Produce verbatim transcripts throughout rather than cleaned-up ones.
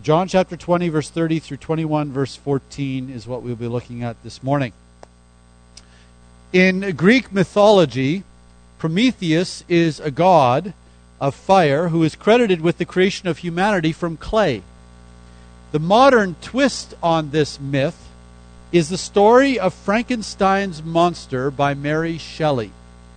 John chapter twenty, verse thirty through twenty-one, verse fourteen is what we'll be looking at this morning. In Greek mythology, Prometheus is a god of fire who is credited with the creation of humanity from clay. The modern twist on this myth is the story of Frankenstein's monster by Mary Shelley.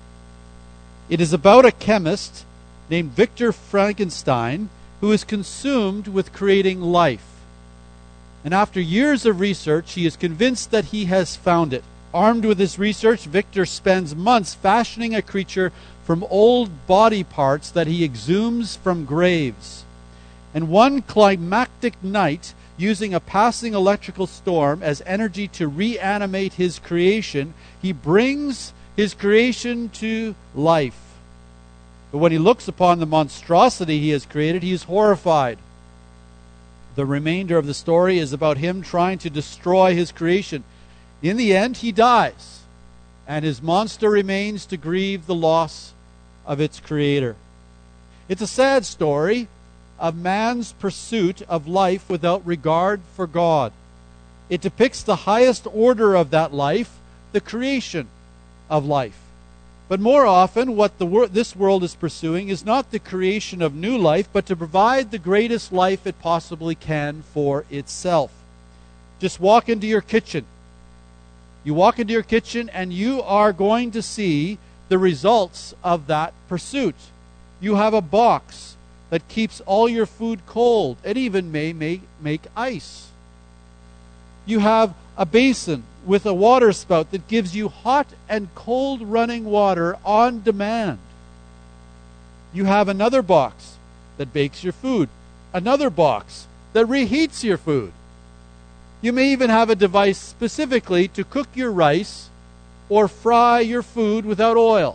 It is about a chemist named Victor Frankenstein who is consumed with creating life. And after years of research, he is convinced that he has found it. Armed with his research, Victor spends months fashioning a creature from old body parts that he exhumes from graves. And one climactic night, using a passing electrical storm as energy to reanimate his creation, he brings his creation to life. But when he looks upon the monstrosity he has created, he is horrified. The remainder of the story is about him trying to destroy his creation. In the end, he dies, and his monster remains to grieve the loss of its creator. It's a sad story of man's pursuit of life without regard for God. It depicts the highest order of that life, the creation of life. But more often, what the wor- this world is pursuing is not the creation of new life, but to provide the greatest life it possibly can for itself. Just walk into your kitchen. You walk into your kitchen and you are going to see the results of that pursuit. You have a box that keeps all your food cold. It even may make, make ice. You have a basin with a water spout that gives you hot and cold running water on demand. You have another box that bakes your food. Another box that reheats your food. You may even have a device specifically to cook your rice or fry your food without oil.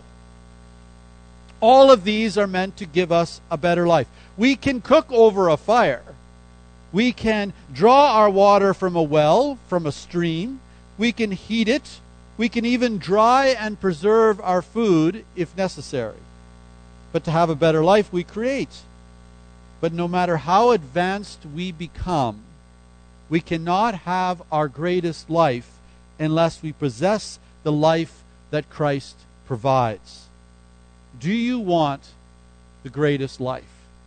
All of these are meant to give us a better life. We can cook over a fire. We can draw our water from a well, from a stream. We can heat it. We can even dry and preserve our food if necessary. But to have a better life, we create. But no matter how advanced we become, we cannot have our greatest life unless we possess the life that Christ provides. Do you want the greatest life?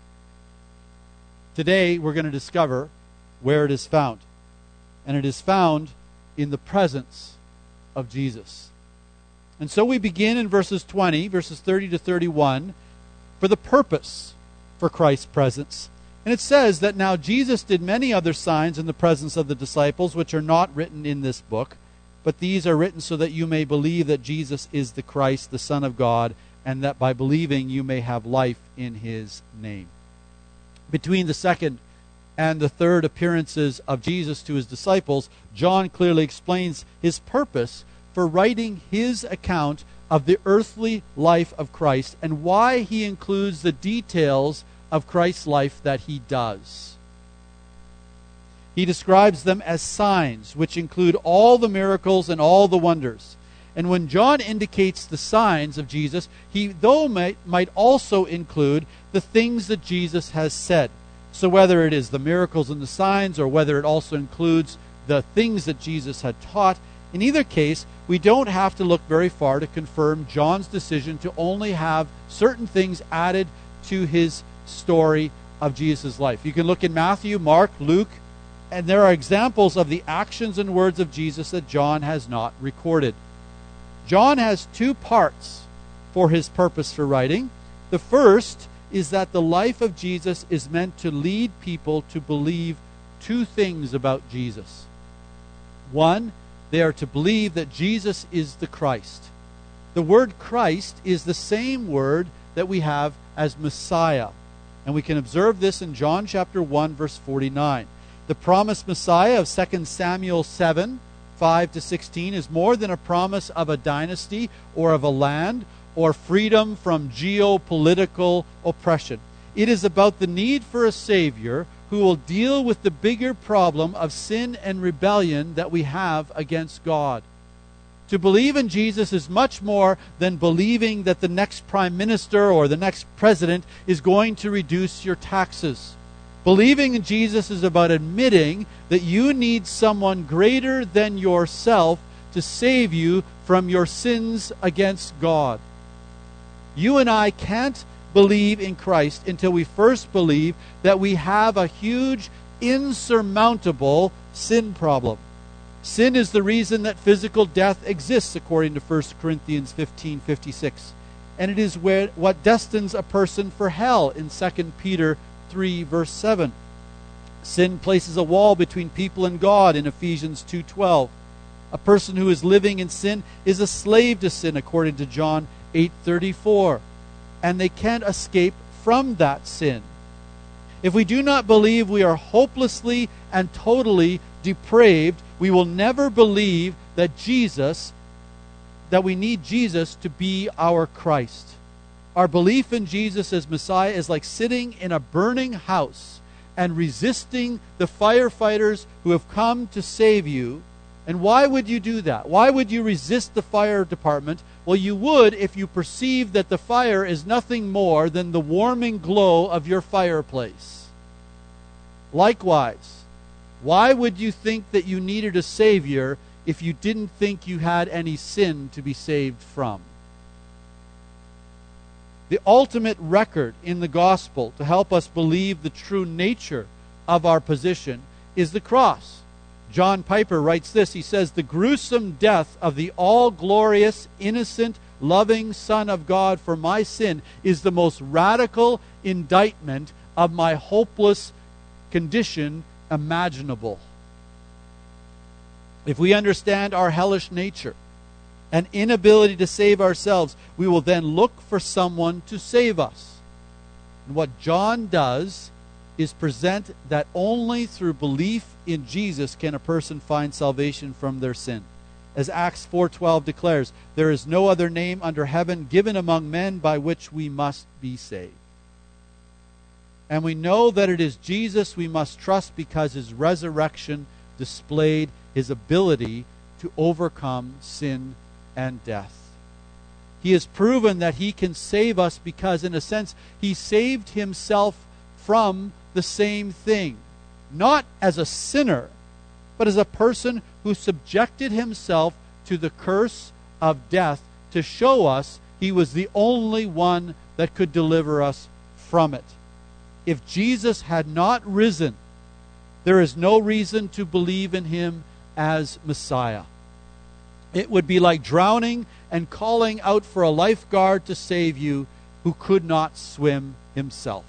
Today, we're going to discover where it is found. And it is found in the presence of Jesus. And so we begin in verses twenty, verses thirty to thirty-one, for the purpose for Christ's presence. And it says that now Jesus did many other signs in the presence of the disciples, which are not written in this book, but these are written so that you may believe that Jesus is the Christ, the Son of God, and that by believing you may have life in his name. Between the second and the third appearances of Jesus to his disciples, John clearly explains his purpose for writing his account of the earthly life of Christ and why he includes the details of Christ's life that he does. He describes them as signs, which include all the miracles and all the wonders. And when John indicates the signs of Jesus, he though might, might also include the things that Jesus has said. So whether it is the miracles and the signs, or whether it also includes the things that Jesus had taught, in either case, we don't have to look very far to confirm John's decision to only have certain things added to his story of Jesus' life. You can look in Matthew, Mark, Luke, and there are examples of the actions and words of Jesus that John has not recorded. John has two parts for his purpose for writing. The first is that the life of Jesus is meant to lead people to believe two things about Jesus. One, they are to believe that Jesus is the Christ. The word Christ is the same word that we have as Messiah. And we can observe this in John chapter one, verse forty-nine. The promised Messiah of Second Samuel seven, five to sixteen is more than a promise of a dynasty or of a land or freedom from geopolitical oppression. It is about the need for a Savior who will deal with the bigger problem of sin and rebellion that we have against God. To believe in Jesus is much more than believing that the next prime minister or the next president is going to reduce your taxes. Believing in Jesus is about admitting that you need someone greater than yourself to save you from your sins against God. You and I can't believe in Christ until we first believe that we have a huge, insurmountable sin problem. Sin is the reason that physical death exists, according to First Corinthians fifteen fifty-six. And it is where, what destines a person for hell in Second Peter three, verse seven. Sin places a wall between people and God in Ephesians two twelve. A person who is living in sin is a slave to sin, according to John eight thirty-four. And they can't escape from that sin. If we do not believe we are hopelessly and totally depraved, we will never believe that Jesus, that we need Jesus to be our Christ. Our belief in Jesus as Messiah is like sitting in a burning house and resisting the firefighters who have come to save you. And why would you do that? Why would you resist the fire department? Well, you would if you perceived that the fire is nothing more than the warming glow of your fireplace. Likewise, why would you think that you needed a Savior if you didn't think you had any sin to be saved from? The ultimate record in the gospel to help us believe the true nature of our position is the cross. John Piper writes this. He says, "The gruesome death of the all-glorious, innocent, loving Son of God for my sin is the most radical indictment of my hopeless condition imaginable." If we understand our hellish nature and inability to save ourselves, we will then look for someone to save us. And what John does is present that only through belief in Jesus can a person find salvation from their sin. As Acts four twelve declares, "There is no other name under heaven given among men by which we must be saved." And we know that it is Jesus we must trust because his resurrection displayed his ability to overcome sin and death. He has proven that he can save us because, in a sense, he saved himself from the same thing. Not as a sinner, but as a person who subjected himself to the curse of death to show us he was the only one that could deliver us from it. If Jesus had not risen, there is no reason to believe in him as Messiah. It would be like drowning and calling out for a lifeguard to save you who could not swim himself.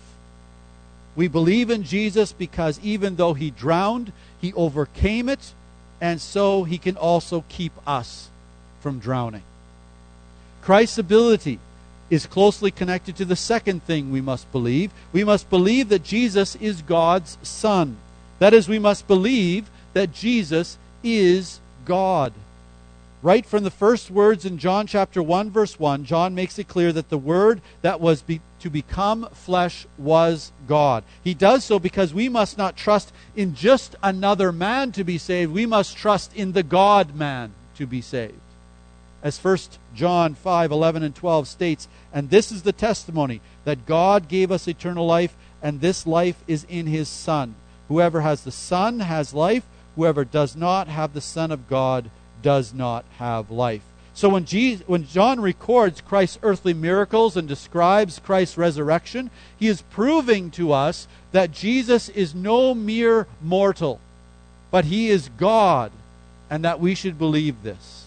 We believe in Jesus because even though he drowned, he overcame it, and so he can also keep us from drowning. Christ's ability is closely connected to the second thing we must believe. We must believe that Jesus is God's Son. That is, we must believe that Jesus is God. Right from the first words in John chapter one, verse one, John makes it clear that the Word that was be, to become flesh was God. He does so because we must not trust in just another man to be saved. We must trust in the God-man to be saved. As First John five, eleven and twelve states, "And this is the testimony, that God gave us eternal life, and this life is in his Son. Whoever has the Son has life. Whoever does not have the Son of God does not have life." So when, Jesus, when John records Christ's earthly miracles and describes Christ's resurrection, he is proving to us that Jesus is no mere mortal, but he is God, and that we should believe this.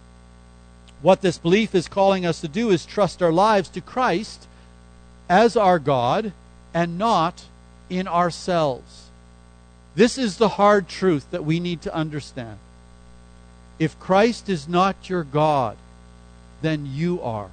What this belief is calling us to do is trust our lives to Christ as our God and not in ourselves. This is the hard truth that we need to understand. If Christ is not your God, then you are.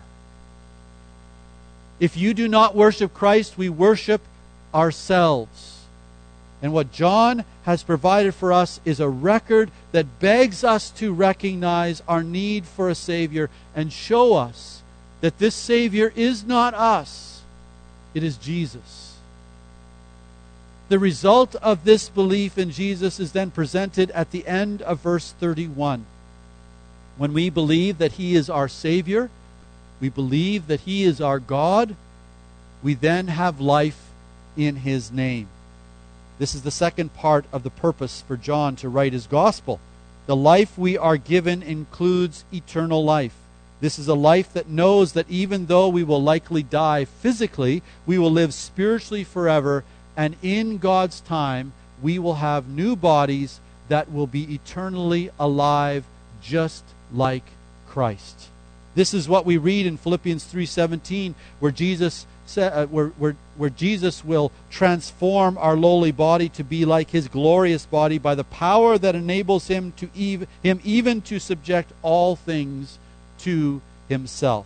If you do not worship Christ, we worship ourselves. And what John has provided for us is a record that begs us to recognize our need for a Savior and show us that this Savior is not us, it is Jesus. The result of this belief in Jesus is then presented at the end of verse thirty-one. When we believe that he is our Savior, we believe that he is our God, we then have life in his name. This is the second part of the purpose for John to write his gospel. The life we are given includes eternal life. This is a life that knows that even though we will likely die physically, we will live spiritually forever, and in God's time, we will have new bodies that will be eternally alive, just like Christ. This is what we read in Philippians three seventeen, where Jesus said, uh, where, where, where Jesus will transform our lowly body to be like his glorious body by the power that enables him to ev- him even to subject all things to himself.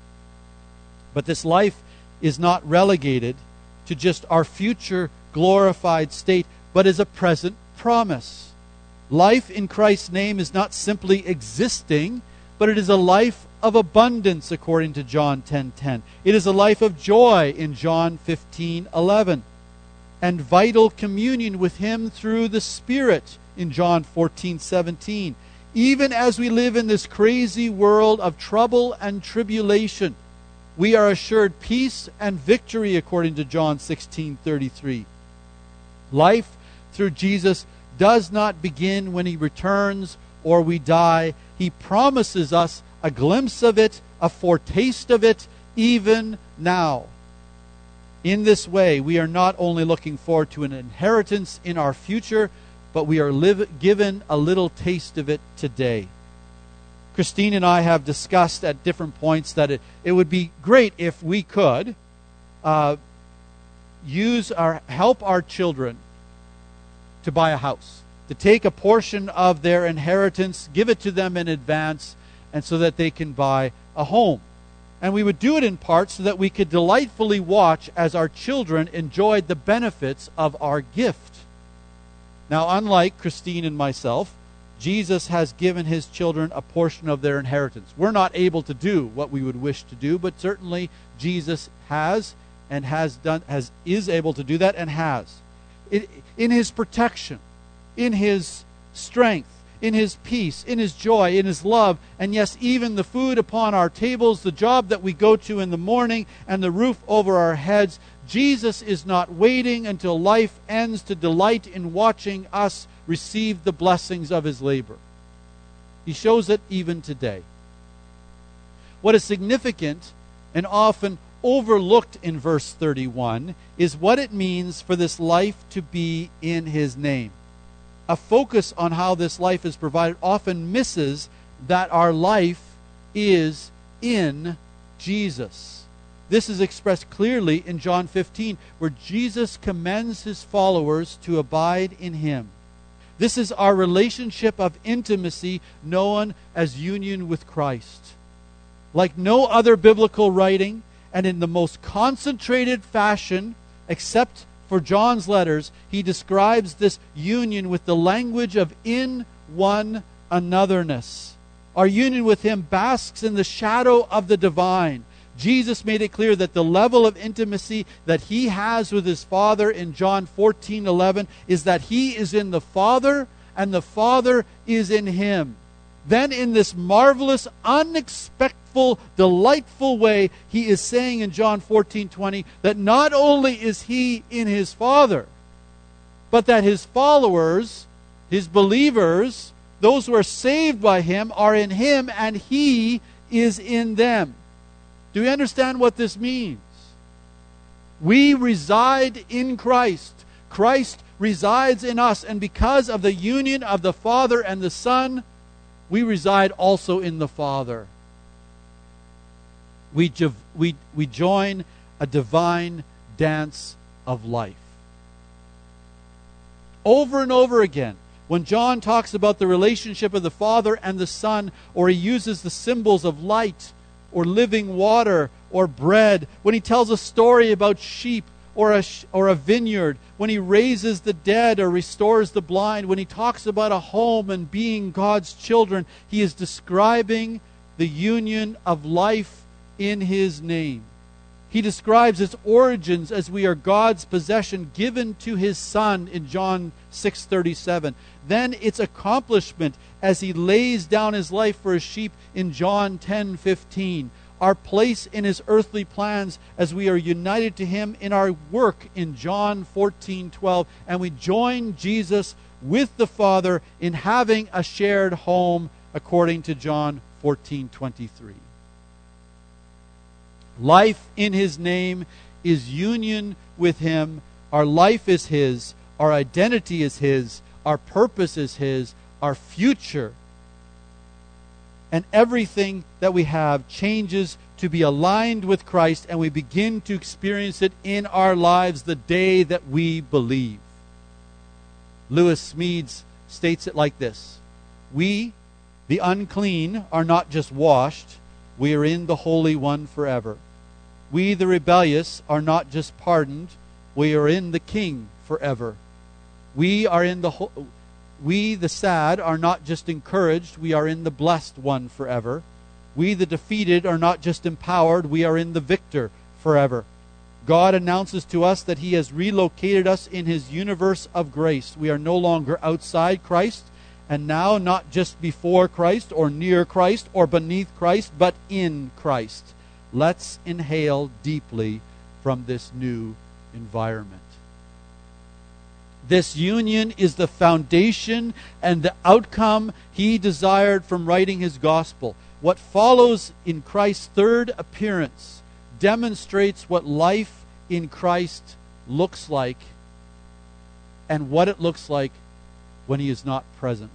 But this life is not relegated to just our future glorified state, but is a present promise. Life in Christ's name is not simply existing, but it is a life of abundance, according to John ten ten. It is a life of joy in John fifteen eleven, and vital communion with him through the Spirit in John fourteen seventeen. Even as we live in this crazy world of trouble and tribulation, we are assured peace and victory, according to John sixteen thirty-three. Life through Jesus does not begin when he returns or we die. He promises us a glimpse of it, a foretaste of it, even now. In this way, we are not only looking forward to an inheritance in our future, but we are live, given a little taste of it today. Christine and I have discussed at different points that it, it would be great if we could uh, use our help our children to buy a house, to take a portion of their inheritance, give it to them in advance, and so that they can buy a home. And we would do it in part so that we could delightfully watch as our children enjoyed the benefits of our gift. Now, unlike Christine and myself, Jesus has given his children a portion of their inheritance. We're not able to do what we would wish to do, but certainly Jesus has and has done, has is able to do that and has. It, in his protection, in his strength, in his peace, in his joy, in his love, and yes, even the food upon our tables, the job that we go to in the morning, and the roof over our heads, Jesus is not waiting until life ends to delight in watching us receive the blessings of his labor. He shows it even today. What is significant and often overlooked in verse thirty-one is what it means for this life to be in his name. A focus on how this life is provided often misses that our life is in Jesus. This is expressed clearly in John fifteen, where Jesus commends his followers to abide in him. This is our relationship of intimacy known as union with Christ. Like no other biblical writing, and in the most concentrated fashion, except for John's letters, he describes this union with the language of in one anotherness. Our union with him basks in the shadow of the divine. Jesus made it clear that the level of intimacy that he has with his Father in John fourteen eleven is that he is in the Father and the Father is in him. Then in this marvelous, unexpected, delightful way, he is saying in John fourteen twenty that not only is he in his Father, but that his followers, his believers, those who are saved by him, are in him and he is in them. Do we understand what this means? We reside in Christ. Christ resides in us, and because of the union of the Father and the Son, we reside also in the Father. We, we, we join a divine dance of life. Over and over again, when John talks about the relationship of the Father and the Son, or he uses the symbols of light, or living water, or bread, when he tells a story about sheep, or a, or a vineyard, when he raises the dead or restores the blind, when he talks about a home and being God's children, he is describing the union of life in his name. He describes its origins as we are God's possession given to his Son in John six thirty-seven. Then its accomplishment as he lays down his life for his sheep in John ten fifteen. our place in his earthly plans as we are united to him in our work in John fourteen twelve, and we join Jesus with the Father in having a shared home according to John fourteen twenty-three. Life in his name is union with him. Our life is his. Our identity is his. Our purpose is his. Our future and everything that we have changes to be aligned with Christ, and we begin to experience it in our lives the day that we believe. Lewis Smedes states it like this: we, the unclean, are not just washed, we are in the Holy One forever. We, the rebellious, are not just pardoned, we are in the King forever. We are in the ho- we, the sad, are not just encouraged, we are in the blessed one forever. We, the defeated, are not just empowered, we are in the victor forever. God announces to us that he has relocated us in his universe of grace. We are no longer outside Christ, and now not just before Christ or near Christ or beneath Christ, but in Christ. Let's inhale deeply from this new environment. This union is the foundation and the outcome he desired from writing his gospel. What follows in Christ's third appearance demonstrates what life in Christ looks like and what it looks like when he is not present.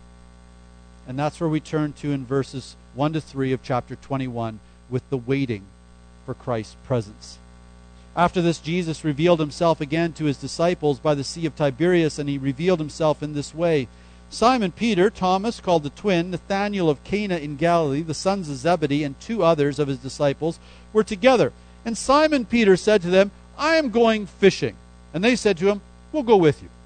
And that's where we turn to in verses one to three of chapter twenty-one with the waiting for Christ's presence. After this, Jesus revealed himself again to his disciples by the Sea of Tiberias, and he revealed himself in this way. Simon Peter, Thomas, called the twin, Nathanael of Cana in Galilee, the sons of Zebedee, and two others of his disciples were together. And Simon Peter said to them, I am going fishing. And they said to him, we'll go with you.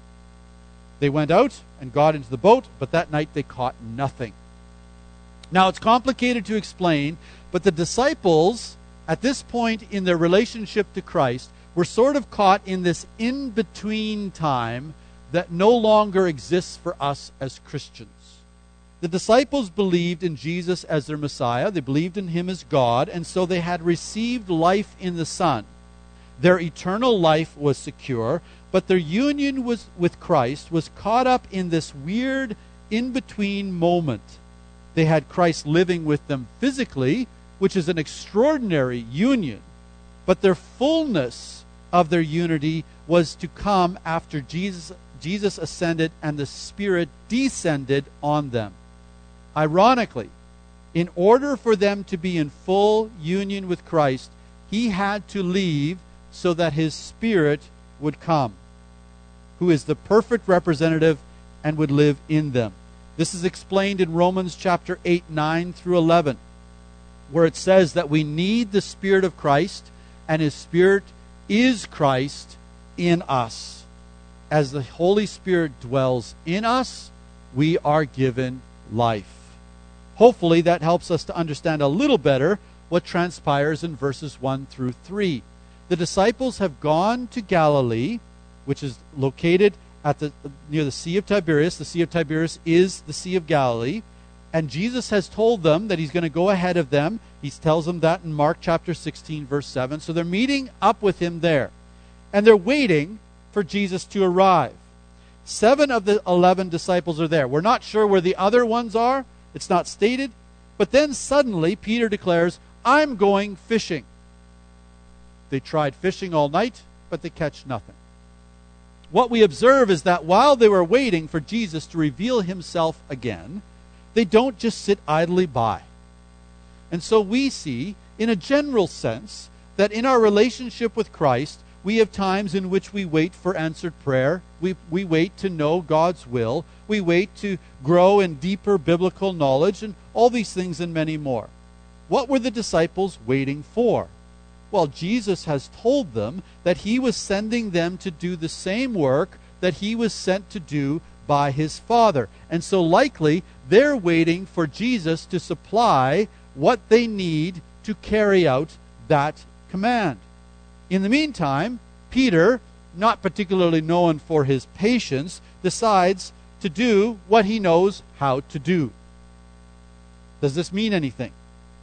They went out and got into the boat, but that night they caught nothing. Now, it's complicated to explain, but the disciples, at this point in their relationship to Christ, were sort of caught in this in-between time that no longer exists for us as Christians. The disciples believed in Jesus as their Messiah. They believed in him as God, and so they had received life in the Son. Their eternal life was secure, but their union was, with Christ was caught up in this weird in-between moment. They had Christ living with them physically, which is an extraordinary union, but their fullness of their unity was to come after Jesus, Jesus ascended and the Spirit descended on them. Ironically, in order for them to be in full union with Christ, he had to leave so that his Spirit would come, who is the perfect representative and would live in them. This is explained in Romans chapter eight, nine through eleven, where it says that we need the Spirit of Christ, and his Spirit is Christ in us. As the Holy Spirit dwells in us, we are given life. Hopefully that helps us to understand a little better what transpires in verses one through three. The disciples have gone to Galilee, which is located at the near the Sea of Tiberias. The Sea of Tiberias is the Sea of Galilee. And Jesus has told them that he's going to go ahead of them. He tells them that in Mark chapter sixteen, verse seven. So they're meeting up with him there. And they're waiting for Jesus to arrive. Seven of the eleven disciples are there. We're not sure where the other ones are. It's not stated. But then suddenly Peter declares, I'm going fishing. They tried fishing all night, but they catch nothing. What we observe is that while they were waiting for Jesus to reveal himself again, they don't just sit idly by. And so we see, in a general sense, that in our relationship with Christ, we have times in which we wait for answered prayer. We, we wait to know God's will. We wait to grow in deeper biblical knowledge, and all these things and many more. What were the disciples waiting for? Well, Jesus has told them that he was sending them to do the same work that he was sent to do by his Father. And so likely they're waiting for Jesus to supply what they need to carry out that command. In the meantime, Peter, not particularly known for his patience, decides to do what he knows how to do. Does this mean anything?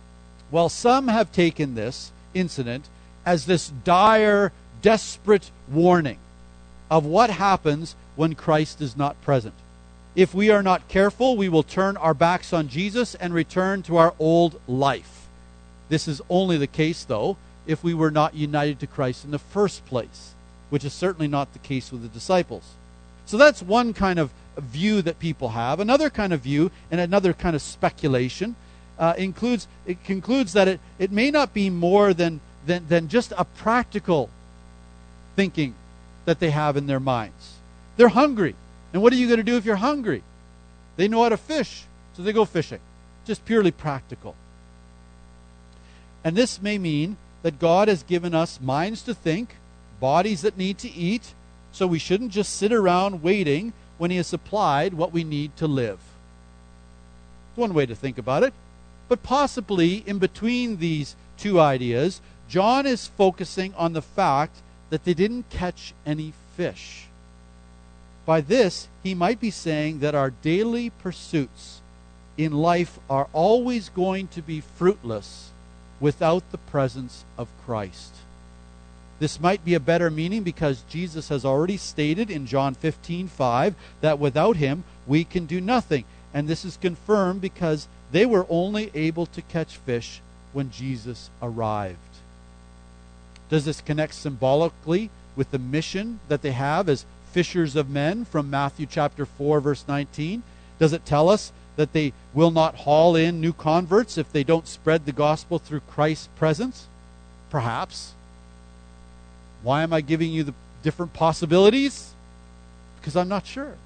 Well, some have taken this incident as this dire, desperate warning of what happens when Christ is not present. If we are not careful, we will turn our backs on Jesus and return to our old life. This is only the case, though, if we were not united to Christ in the first place, which is certainly not the case with the disciples. So that's one kind of view that people have. Another kind of view, and another kind of speculation, uh, includes it concludes that it, it may not be more than, than, than just a practical thinking that they have in their minds. They're hungry. And what are you going to do if you're hungry? They know how to fish, so they go fishing. Just purely practical. And this may mean that God has given us minds to think, bodies that need to eat, so we shouldn't just sit around waiting when He has supplied what we need to live. It's one way to think about it. But possibly in between these two ideas, John is focusing on the fact that they didn't catch any fish. By this, he might be saying that our daily pursuits in life are always going to be fruitless without the presence of Christ. This might be a better meaning because Jesus has already stated in John fifteen five that without Him we can do nothing. And this is confirmed because they were only able to catch fish when Jesus arrived. Does this connect symbolically with the mission that they have as fishers of men from Matthew chapter four, verse nineteen? Does it tell us that they will not haul in new converts if they don't spread the gospel through Christ's presence? Perhaps. Why am I giving you the different possibilities? Because I'm not sure.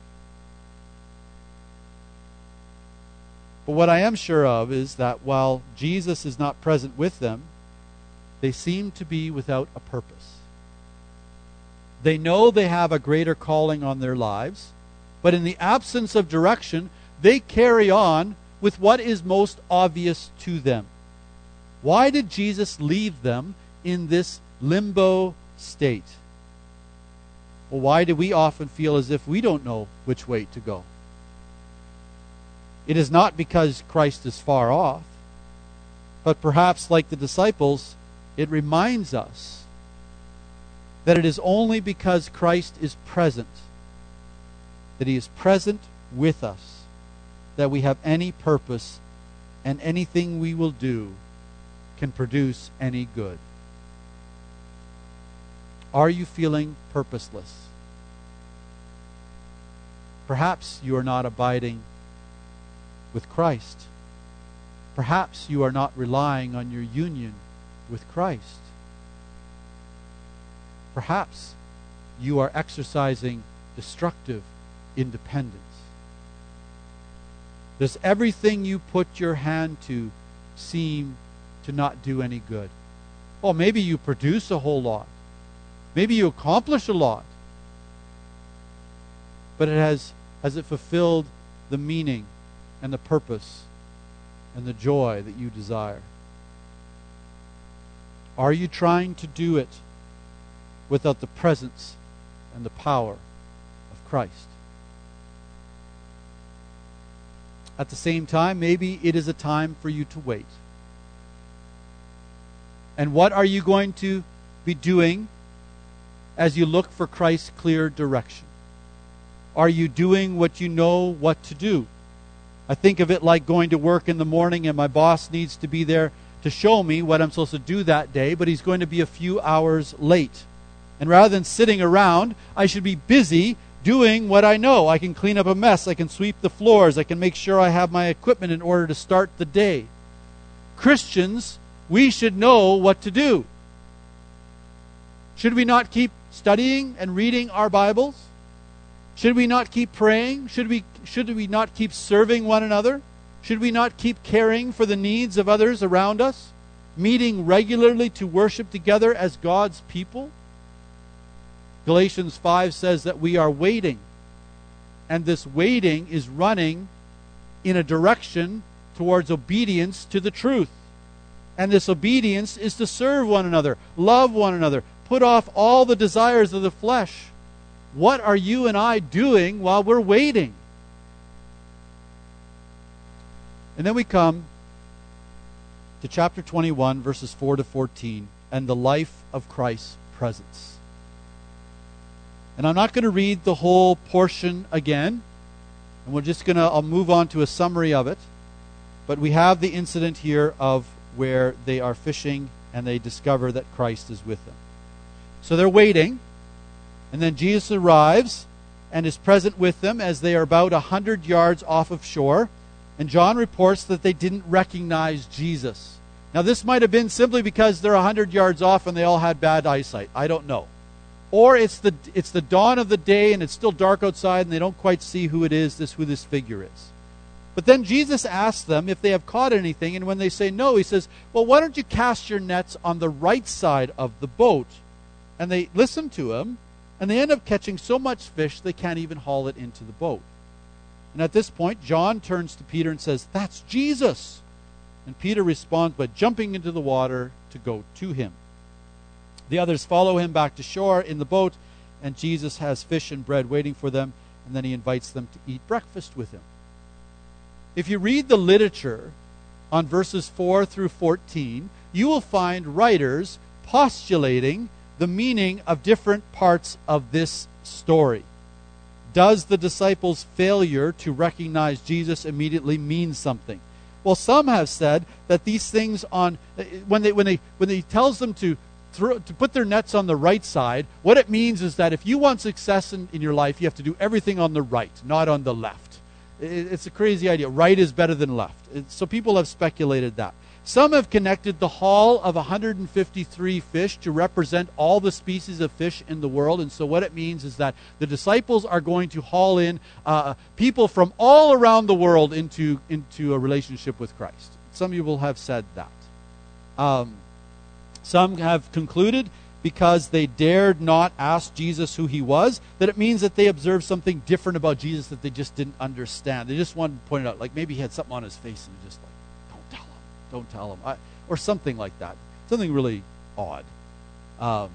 But what I am sure of is that while Jesus is not present with them, they seem to be without a purpose. They know they have a greater calling on their lives, but in the absence of direction, they carry on with what is most obvious to them. Why did Jesus leave them in this limbo state? Well, why do we often feel as if we don't know which way to go? It is not because Christ is far off, but perhaps like the disciples, it reminds us that it is only because Christ is present, that He is present with us, that we have any purpose and anything we will do can produce any good. Are you feeling purposeless? Perhaps you are not abiding with Christ. Perhaps you are not relying on your union with Christ. Perhaps you are exercising destructive independence. Does everything you put your hand to seem to not do any good? Well, maybe you produce a whole lot. Maybe you accomplish a lot. But it has, has it fulfilled the meaning and the purpose and the joy that you desire? Are you trying to do it without the presence and the power of Christ? At the same time, maybe it is a time for you to wait. And what are you going to be doing as you look for Christ's clear direction? Are you doing what you know what to do? I think of it like going to work in the morning and my boss needs to be there to show me what I'm supposed to do that day, but he's going to be a few hours late. And rather than sitting around, I should be busy doing what I know. I can clean up a mess. I can sweep the floors. I can make sure I have my equipment in order to start the day. Christians, we should know what to do. Should we not keep studying and reading our Bibles? Should we not keep praying? Should we, should we not keep serving one another? Should we not keep caring for the needs of others around us? Meeting regularly to worship together as God's people? Galatians five says that we are waiting. And this waiting is running in a direction towards obedience to the truth. And this obedience is to serve one another, love one another, put off all the desires of the flesh. What are you and I doing while we're waiting? And then we come to chapter twenty-one, verses four to fourteen, and the life of Christ's presence. And I'm not going to read the whole portion again, and we're just going to, I'll move on to a summary of it. But we have the incident here of where they are fishing and they discover that Christ is with them. So they're waiting, and then Jesus arrives and is present with them as they are about a hundred yards off of shore. And John reports that they didn't recognize Jesus. Now this might have been simply because they're a hundred yards off and they all had bad eyesight. I don't know. Or it's the it's the dawn of the day and it's still dark outside and they don't quite see who it is, this who this figure is. But then Jesus asks them if they have caught anything, and when they say no, he says, well, why don't you cast your nets on the right side of the boat? And they listen to him, and they end up catching so much fish they can't even haul it into the boat. And at this point, John turns to Peter and says, that's Jesus. And Peter responds by jumping into the water to go to him. The others follow him back to shore in the boat, and Jesus has fish and bread waiting for them, and then he invites them to eat breakfast with him. If you read the literature on verses four through fourteen, you will find writers postulating the meaning of different parts of this story. Does the disciples' failure to recognize Jesus immediately mean something? Well, some have said that these things on when they when they when he tells them to throw, to put their nets on the right side, what it means is that if you want success in, in your life, you have to do everything on the right, not on the left. It's a crazy idea. Right is better than left. So people have speculated that. Some have connected the haul of one hundred fifty-three fish to represent all the species of fish in the world. And so what it means is that the disciples are going to haul in uh, people from all around the world into, into a relationship with Christ. Some people have said that. Um, some have concluded, because they dared not ask Jesus who he was, that it means that they observed something different about Jesus that they just didn't understand. They just wanted to point it out, like maybe he had something on his face and just like, don't tell him, don't tell him, I, or something like that. Something really odd. Um,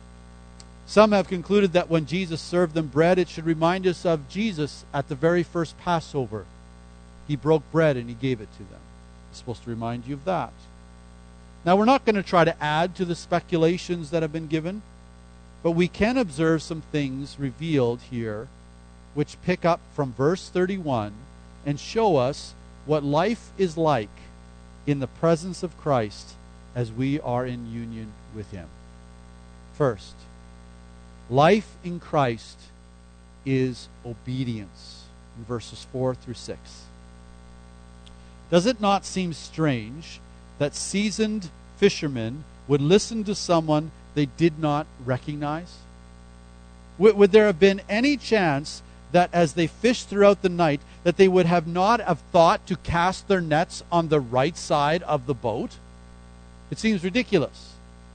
some have concluded that when Jesus served them bread, it should remind us of Jesus at the very first Passover. He broke bread and he gave it to them. It's supposed to remind you of that. Now, we're not going to try to add to the speculations that have been given, but we can observe some things revealed here which pick up from verse thirty-one and show us what life is like in the presence of Christ as we are in union with him. First, life in Christ is obedience, in verses four through six. Does it not seem strange that seasoned fishermen would listen to someone they did not recognize? Would, would there have been any chance that as they fished throughout the night, that they would have not have thought to cast their nets on the right side of the boat? It seems ridiculous.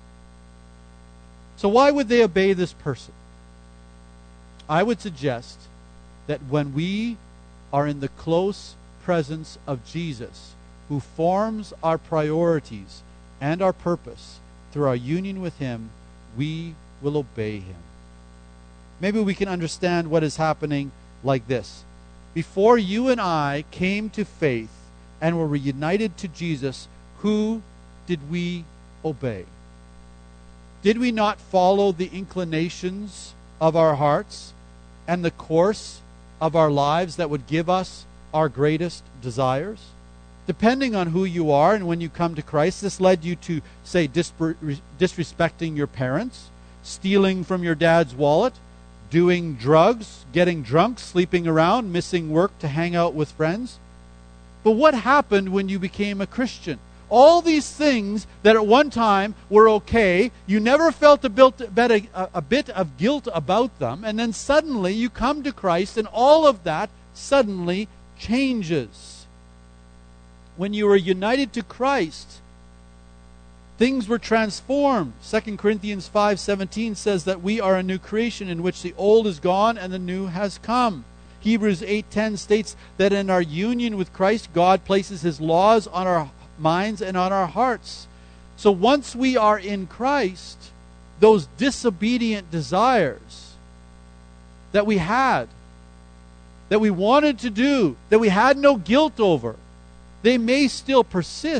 So why would they obey this person? I would suggest that when we are in the close presence of Jesus, who forms our priorities and our purpose through our union with him, we will obey him. Maybe we can understand what is happening like this. Before you and I came to faith and were reunited to Jesus, who did we obey? Did we not follow the inclinations of our hearts and the course of our lives that would give us our greatest desires? Depending on who you are and when you come to Christ, this led you to, say, disrespecting your parents, stealing from your dad's wallet, doing drugs, getting drunk, sleeping around, missing work to hang out with friends. But what happened when you became a Christian? All these things that at one time were okay, you never felt a bit, a bit of guilt about them, and then suddenly you come to Christ and all of that suddenly changes. When you were united to Christ, things were transformed. Second Corinthians five seventeen says that we are a new creation in which the old is gone and the new has come. Hebrews eight ten states that in our union with Christ, God places his laws on our minds and on our hearts. So once we are in Christ, those disobedient desires that we had, that we wanted to do, that we had no guilt over, they may still persist,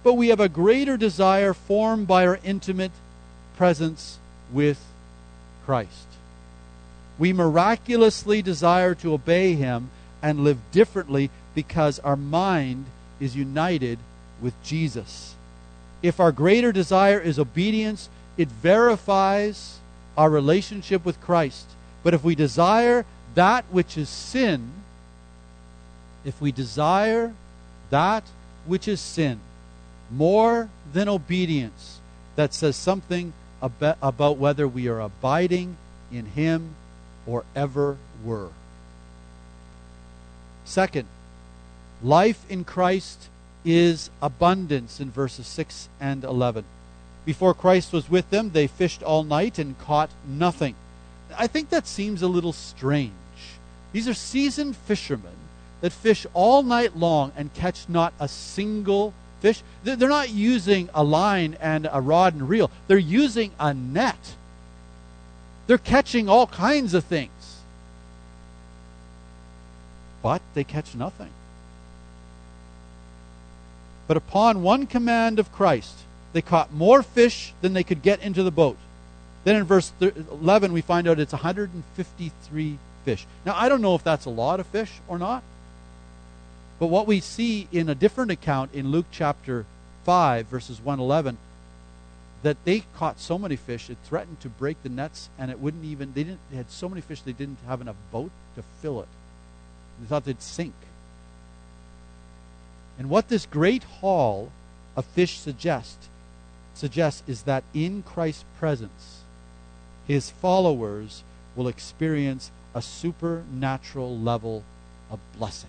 but we have a greater desire formed by our intimate presence with Christ. We miraculously desire to obey Him and live differently because our mind is united with Jesus. If our greater desire is obedience, it verifies our relationship with Christ. But if we desire that which is sin, if we desire that which is sin more than obedience, that says something about, about whether we are abiding in Him or ever were. Second, life in Christ is abundance in verses six and eleven. Before Christ was with them, they fished all night and caught nothing. I think that seems a little strange. These are seasoned fishermen that fish all night long and catch not a single fish. They're not using a line and a rod and reel. They're using a net. They're catching all kinds of things. But they catch nothing. But upon one command of Christ, they caught more fish than they could get into the boat. Then in verse eleven, we find out it's one hundred fifty-three fish. Now, I don't know if that's a lot of fish or not. But what we see in a different account in Luke chapter five, verses one to eleven, that they caught so many fish, it threatened to break the nets, and it wouldn't even, they didn't, they had so many fish, they didn't have enough boat to fill it. They thought they'd sink. And what this great haul of fish suggests, suggests is that in Christ's presence, His followers will experience a supernatural level of blessing.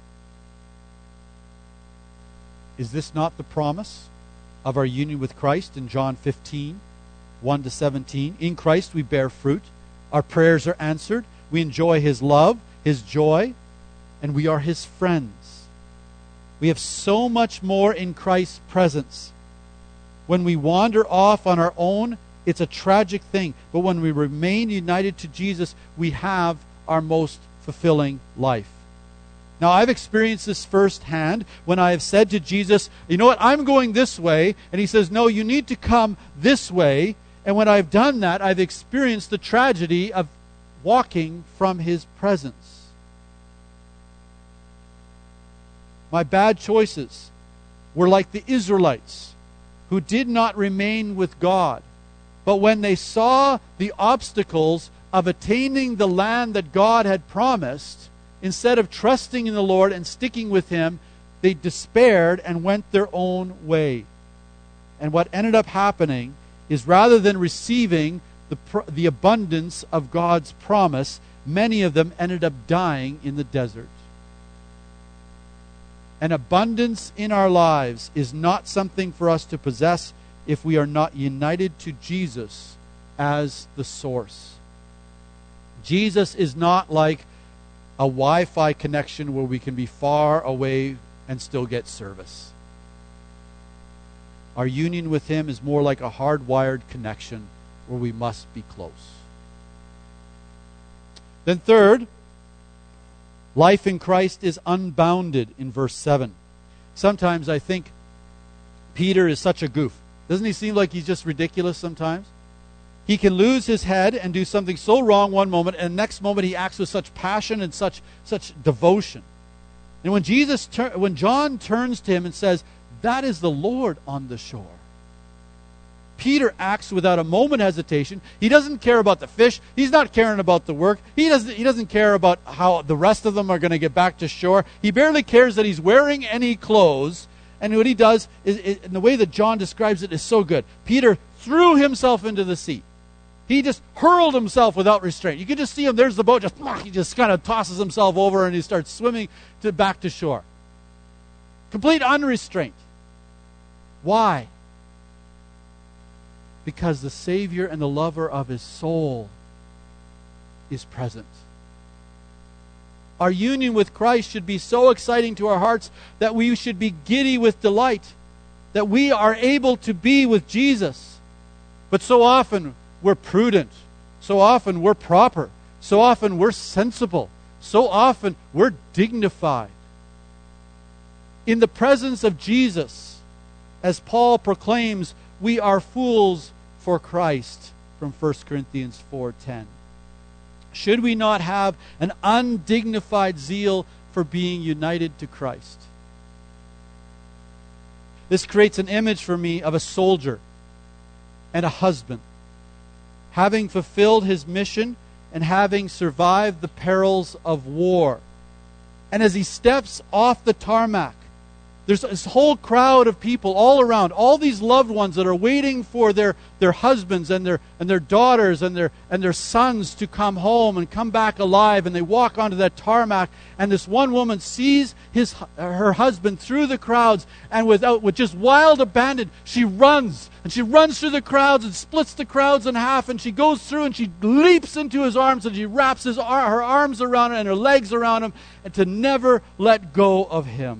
Is this not the promise of our union with Christ in John fifteen, one to seventeen? In Christ we bear fruit. Our prayers are answered. We enjoy His love, His joy, and we are His friends. We have so much more in Christ's presence. When we wander off on our own, it's a tragic thing. But when we remain united to Jesus, we have our most fulfilling life. Now, I've experienced this firsthand when I have said to Jesus, you know what, I'm going this way. And He says, no, you need to come this way. And when I've done that, I've experienced the tragedy of walking from His presence. My bad choices were like the Israelites who did not remain with God. But when they saw the obstacles of attaining the land that God had promised, instead of trusting in the Lord and sticking with Him, they despaired and went their own way. And what ended up happening is, rather than receiving the, the abundance of God's promise, many of them ended up dying in the desert. An abundance in our lives is not something for us to possess if we are not united to Jesus as the source. Jesus is not like a Wi-Fi connection where we can be far away and still get service. Our union with Him is more like a hardwired connection where we must be close. Then third, life in Christ is unbounded in verse seven. Sometimes I think Peter is such a goof. Doesn't he seem like he's just ridiculous sometimes? He can lose his head and do something so wrong one moment, and the next moment he acts with such passion and such such devotion. And when Jesus, tur- when John turns to him and says, "That is the Lord on the shore," Peter acts without a moment hesitation. He doesn't care about the fish. He's not caring about the work. He doesn't, he doesn't care about how the rest of them are going to get back to shore. He barely cares that he's wearing any clothes. And what he does, is, is, and the way that John describes it is so good. Peter threw himself into the sea. He just hurled himself without restraint. You can just see him. There's the boat. Just he just kind of tosses himself over and he starts swimming to back to shore. Complete unrestraint. Why? Because the Savior and the lover of his soul is present. Our union with Christ should be so exciting to our hearts that we should be giddy with delight, that we are able to be with Jesus. But so often we're prudent. So often we're proper. So often we're sensible. So often we're dignified. In the presence of Jesus, as Paul proclaims, we are fools for Christ from First Corinthians four ten. Should we not have an undignified zeal for being united to Christ? This creates an image for me of a soldier and a husband, having fulfilled his mission and having survived the perils of war. And as he steps off the tarmac, there's this whole crowd of people all around, all these loved ones that are waiting for their, their husbands and their and their daughters and their and their sons to come home and come back alive. And they walk onto that tarmac, and this one woman sees his her husband through the crowds, and without with just wild abandon, she runs and she runs through the crowds and splits the crowds in half, and she goes through and she leaps into his arms and she wraps his ar- her arms around him and her legs around him, and to never let go of him.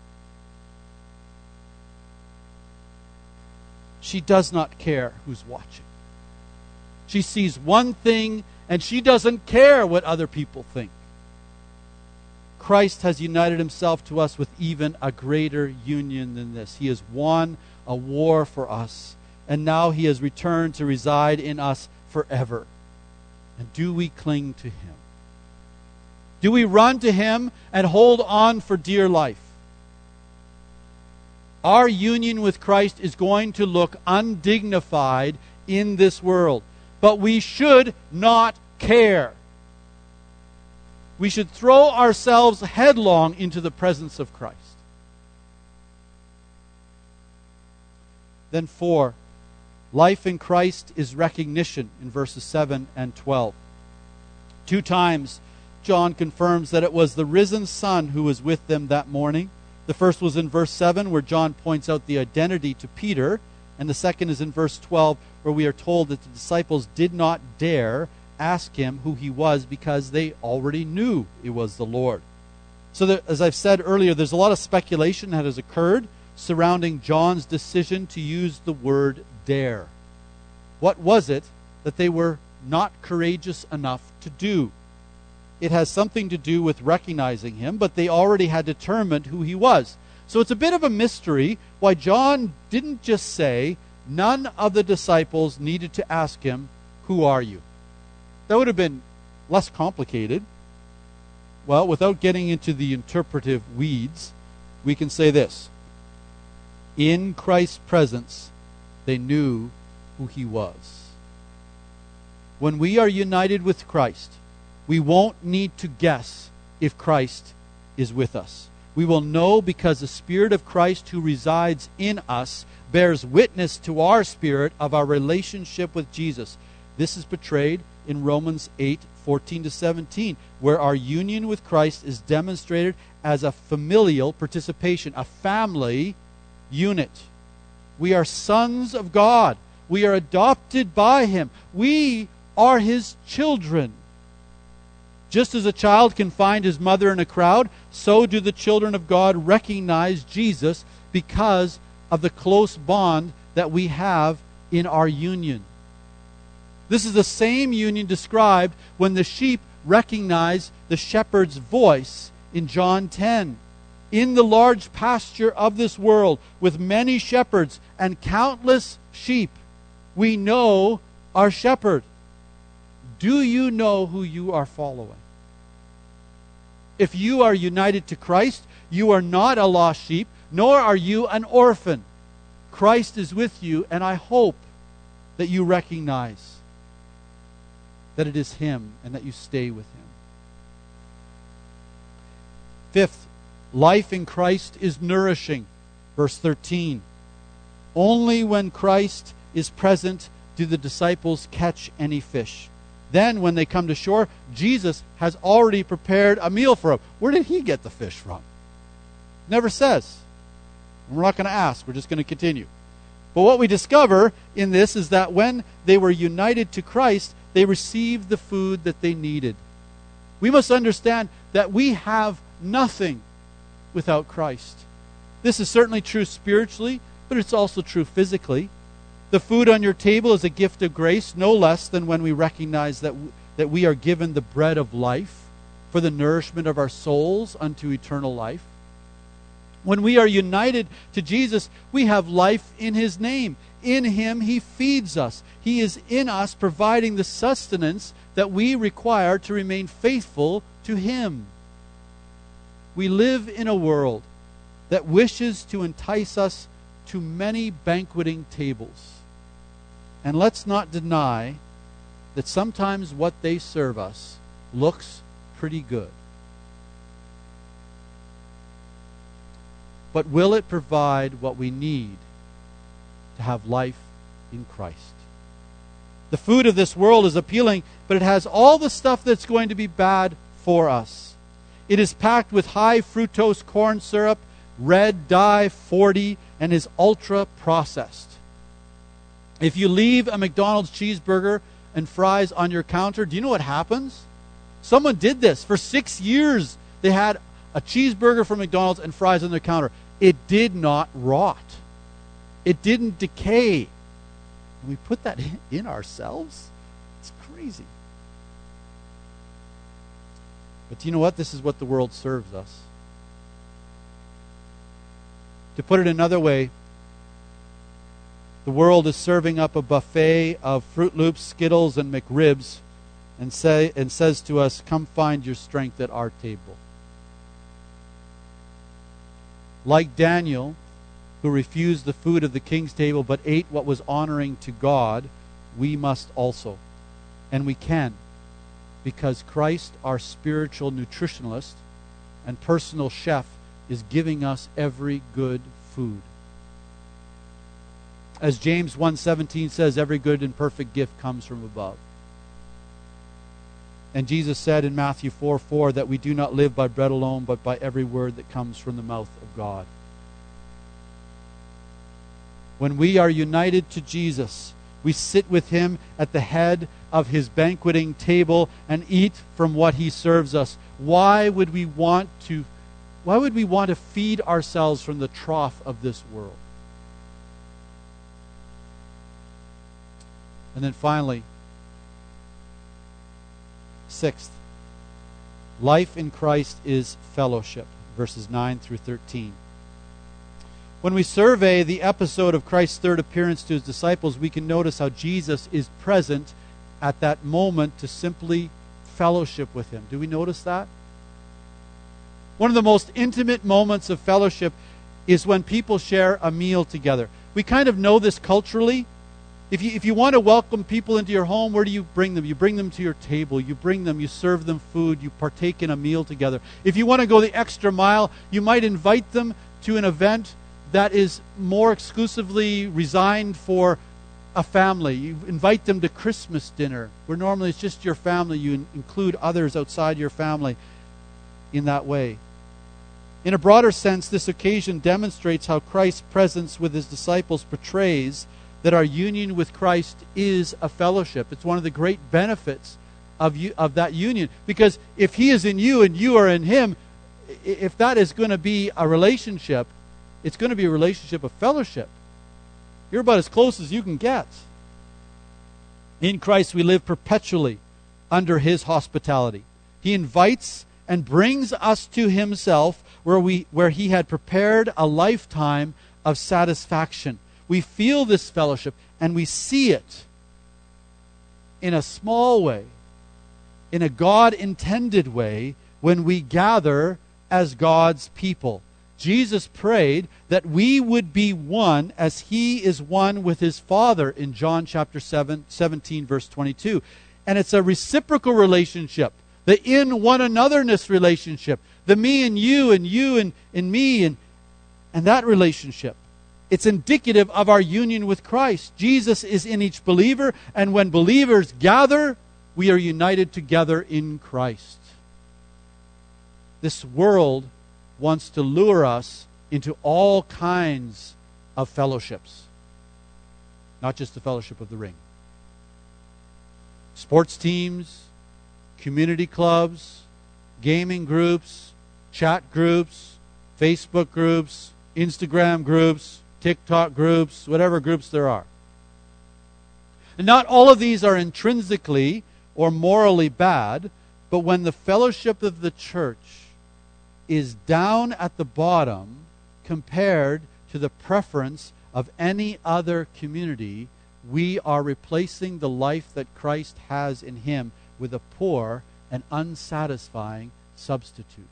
She does not care who's watching. She sees one thing, and she doesn't care what other people think. Christ has united himself to us with even a greater union than this. He has won a war for us, and now he has returned to reside in us forever. And do we cling to him? Do we run to him and hold on for dear life? Our union with Christ is going to look undignified in this world. But we should not care. We should throw ourselves headlong into the presence of Christ. Then four, life in Christ is recognition in verses seven and twelve. Two times John confirms that it was the risen Son who was with them that morning. The first was in verse seven, where John points out the identity to Peter. And the second is in verse twelve, where we are told that the disciples did not dare ask him who he was because they already knew it was the Lord. So that, as I've said earlier, there's a lot of speculation that has occurred surrounding John's decision to use the word dare. What was it that they were not courageous enough to do? It has something to do with recognizing him, but they already had determined who he was. So it's a bit of a mystery why John didn't just say, none of the disciples needed to ask him, who are you? That would have been less complicated. Well, without getting into the interpretive weeds, we can say this. In Christ's presence, they knew who he was. When we are united with Christ, we won't need to guess if Christ is with us. We will know because the Spirit of Christ who resides in us bears witness to our spirit of our relationship with Jesus. This is portrayed in Romans eight, fourteen to seventeen, where our union with Christ is demonstrated as a familial participation, a family unit. We are sons of God. We are adopted by him. We are his children. Just as a child can find his mother in a crowd, so do the children of God recognize Jesus because of the close bond that we have in our union. This is the same union described when the sheep recognize the shepherd's voice in John ten. In the large pasture of this world, with many shepherds and countless sheep, we know our shepherd. Do you know who you are following? If you are united to Christ, you are not a lost sheep, nor are you an orphan. Christ is with you, and I hope that you recognize that it is him and that you stay with him. Fifth, life in Christ is nourishing. Verse thirteen. Only when Christ is present do the disciples catch any fish. Then when they come to shore, Jesus has already prepared a meal for them. Where did he get the fish from? Never says. We're not going to ask. We're just going to continue. But what we discover in this is that when they were united to Christ, they received the food that they needed. We must understand that we have nothing without Christ. This is certainly true spiritually, but it's also true physically. The food on your table is a gift of grace, no less than when we recognize that, w- that we are given the bread of life for the nourishment of our souls unto eternal life. When we are united to Jesus, we have life in His name. In Him, He feeds us. He is in us, providing the sustenance that we require to remain faithful to Him. We live in a world that wishes to entice us to many banqueting tables. And let's not deny that sometimes what they serve us looks pretty good. But will it provide what we need to have life in Christ? The food of this world is appealing, but it has all the stuff that's going to be bad for us. It is packed with high fructose corn syrup, red dye forty, and is ultra processed. If you leave a McDonald's cheeseburger and fries on your counter, do you know what happens? Someone did this. For six years, they had a cheeseburger from McDonald's and fries on their counter. It did not rot. It didn't decay. And we put that in, in ourselves? It's crazy. But do you know what? This is what the world serves us. To put it another way, the world is serving up a buffet of Fruit Loops, Skittles, and McRibs and say and says to us, come find your strength at our table. Like Daniel, who refused the food of the king's table but ate what was honoring to God, we must also. And we can, because Christ, our spiritual nutritionalist and personal chef, is giving us every good food. As James one seventeen says, every good and perfect gift comes from above. And Jesus said in Matthew four four that we do not live by bread alone, but by every word that comes from the mouth of God. When we are united to Jesus, we sit with Him at the head of His banqueting table and eat from what He serves us. Why would we want to, why would we want to feed ourselves from the trough of this world? And then finally, sixth, life in Christ is fellowship, verses nine through thirteen. When we survey the episode of Christ's third appearance to His disciples, we can notice how Jesus is present at that moment to simply fellowship with Him. Do we notice that? One of the most intimate moments of fellowship is when people share a meal together. We kind of know this culturally. If you, if you want to welcome people into your home, where do you bring them? You bring them to your table. You bring them, you serve them food. You partake in a meal together. If you want to go the extra mile, you might invite them to an event that is more exclusively resigned for a family. You invite them to Christmas dinner, where normally it's just your family. You in- include others outside your family in that way. In a broader sense, this occasion demonstrates how Christ's presence with His disciples portrays that our union with Christ is a fellowship. It's one of the great benefits of you, of that union. Because if He is in you and you are in Him, if that is going to be a relationship, it's going to be a relationship of fellowship. You're about as close as you can get. In Christ we live perpetually under His hospitality. He invites and brings us to Himself where we where He had prepared a lifetime of satisfaction. We feel this fellowship and we see it in a small way, in a God-intended way, when we gather as God's people. Jesus prayed that we would be one as He is one with His Father in John chapter seven, seventeen, verse twenty-two. And it's a reciprocal relationship, the in one anotherness relationship, the me and you and you and, and me and, and that relationship. It's indicative of our union with Christ. Jesus is in each believer, and when believers gather, we are united together in Christ. This world wants to lure us into all kinds of fellowships, not just the fellowship of the ring. Sports teams, community clubs, gaming groups, chat groups, Facebook groups, Instagram groups, TikTok groups, whatever groups there are. And not all of these are intrinsically or morally bad, but when the fellowship of the church is down at the bottom, compared to the preference of any other community, we are replacing the life that Christ has in him with a poor and unsatisfying substitute.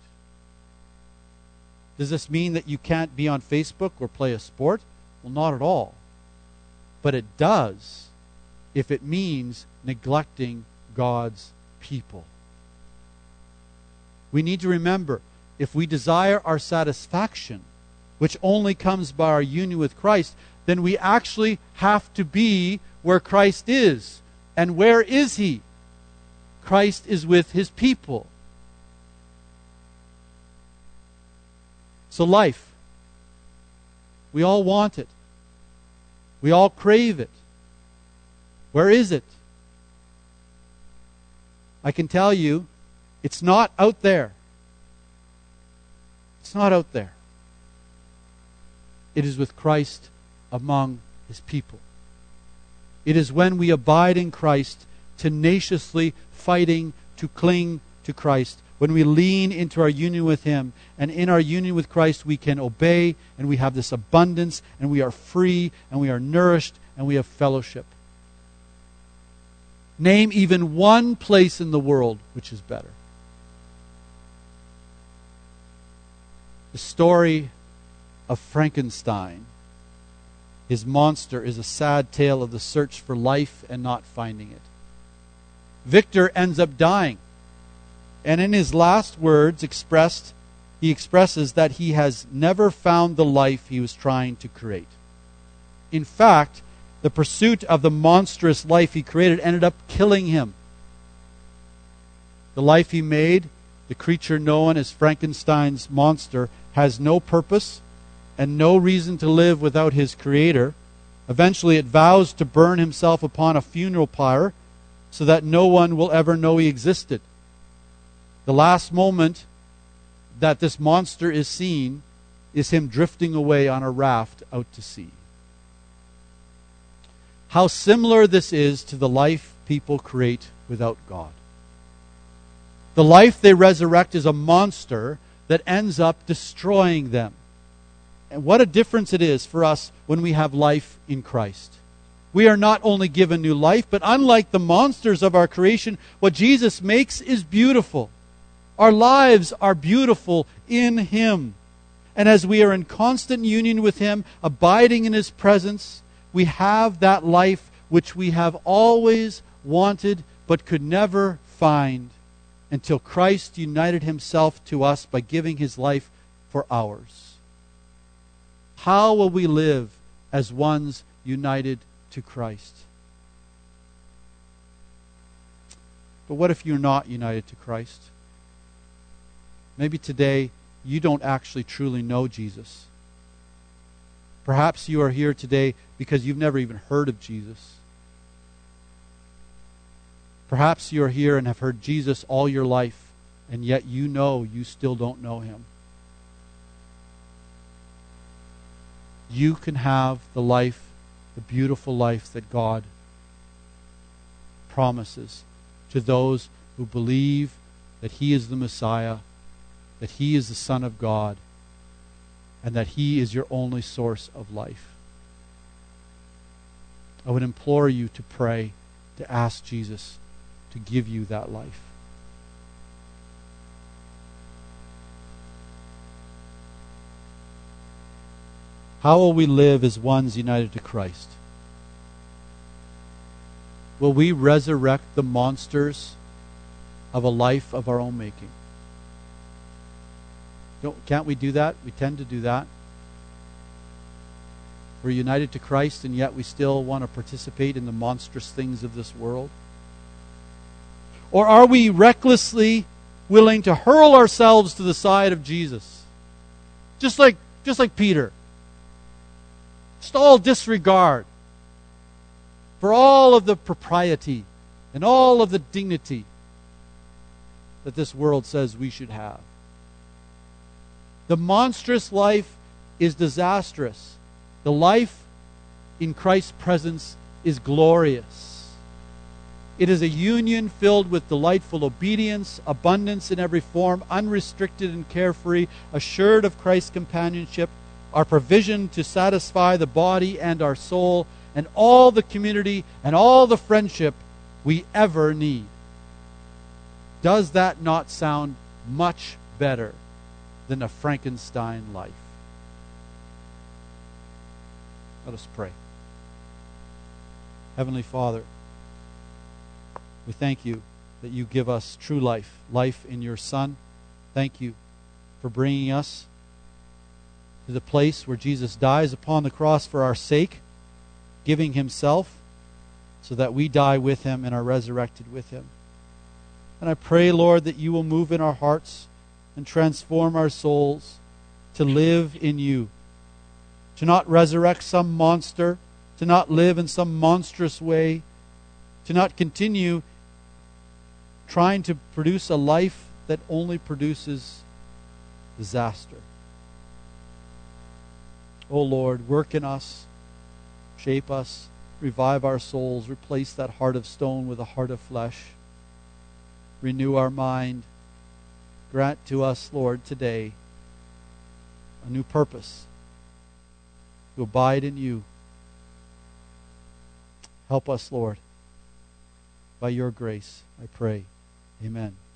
Does this mean that you can't be on Facebook or play a sport? Well, not at all. But it does if it means neglecting God's people. We need to remember, if we desire our satisfaction, which only comes by our union with Christ, then we actually have to be where Christ is. And where is he? Christ is with his people. So life, we all want it. We all crave it. Where is it? I can tell you, it's not out there. It's not out there. It is with Christ among his people. It is when we abide in Christ, tenaciously fighting to cling to Christ, when we lean into our union with him, and in our union with Christ we can obey, and we have this abundance, and we are free, and we are nourished, and we have fellowship. Name even one place in the world which is better. The story of Frankenstein, his monster, is a sad tale of the search for life and not finding it. Victor ends up dying. And in his last words expressed, he expresses that he has never found the life he was trying to create. In fact, the pursuit of the monstrous life he created ended up killing him. The life he made, the creature known as Frankenstein's monster, has no purpose and no reason to live without his creator. Eventually it vows to burn himself upon a funeral pyre so that no one will ever know he existed. The last moment that this monster is seen is him drifting away on a raft out to sea. How similar this is to the life people create without God. The life they resurrect is a monster that ends up destroying them. And what a difference it is for us when we have life in Christ. We are not only given new life, but unlike the monsters of our creation, what Jesus makes is beautiful. Our lives are beautiful in him. And as we are in constant union with him, abiding in his presence, we have that life which we have always wanted but could never find until Christ united himself to us by giving his life for ours. How will we live as ones united to Christ? But what if you're not united to Christ? Maybe today you don't actually truly know Jesus. Perhaps you are here today because you've never even heard of Jesus. Perhaps you are here and have heard Jesus all your life, and yet you know you still don't know him. You can have the life, the beautiful life that God promises to those who believe that he is the Messiah, that he is the Son of God, and that he is your only source of life. I would implore you to pray, to ask Jesus to give you that life. How will we live as ones united to Christ? Will we resurrect the monsters of a life of our own making? Don't, can't we do that? We tend to do that. We're united to Christ, and yet we still want to participate in the monstrous things of this world. Or are we recklessly willing to hurl ourselves to the side of Jesus? Just like, just like Peter. Just all disregard for all of the propriety and all of the dignity that this world says we should have. The monstrous life is disastrous. The life in Christ's presence is glorious. It is a union filled with delightful obedience, abundance in every form, unrestricted and carefree, assured of Christ's companionship, our provision to satisfy the body and our soul, and all the community and all the friendship we ever need. Does that not sound much better than a Frankenstein life? Let us pray. Heavenly Father, we thank you that you give us true life, life in your Son. Thank you for bringing us to the place where Jesus dies upon the cross for our sake, giving himself so that we die with him and are resurrected with him. And I pray, Lord, that you will move in our hearts and transform our souls to live in you, to not resurrect some monster, to not live in some monstrous way, to not continue trying to produce a life that only produces disaster. Oh Lord, work in us, shape us, revive our souls, replace that heart of stone with a heart of flesh, renew our mind. Grant to us, Lord, today a new purpose to abide in you. Help us, Lord, by your grace, I pray. Amen.